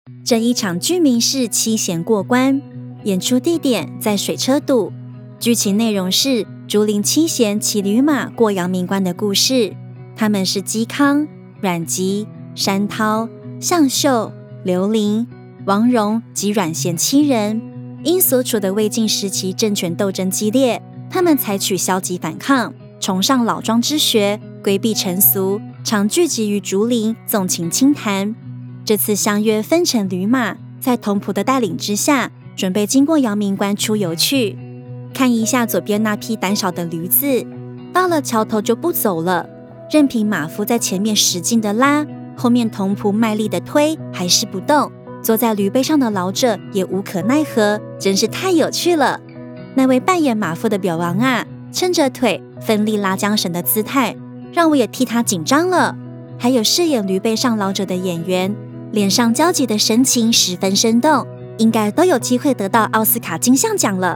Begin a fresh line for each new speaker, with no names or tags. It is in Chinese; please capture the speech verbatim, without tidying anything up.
这一场剧名是七贤过关，演出地点在水车渡，剧情内容是竹林七贤骑驴马过阳明关的故事。他们是嵇康、阮籍、山涛、向秀、刘伶、王戎及阮咸七人。因所处的魏晋时期政权斗争激烈，他们采取消极反抗，崇尚老庄之学，规避尘俗，常聚集于竹林纵情清谈。这次相约分乘驴马，在童仆的带领之下，准备经过阳明关出游去。看一下左边那匹胆小的驴子，到了桥头就不走了，任凭马夫在前面使劲的拉，后面童仆卖力的推，还是不动。坐在驴背上的老者也无可奈何，真是太有趣了。那位扮演马夫的表王啊，撑着腿奋力拉缰绳的姿态，让我也替他紧张了。还有饰演驴背上老者的演员，脸上焦急的神情十分生动，应该都有机会得到奥斯卡金像奖了。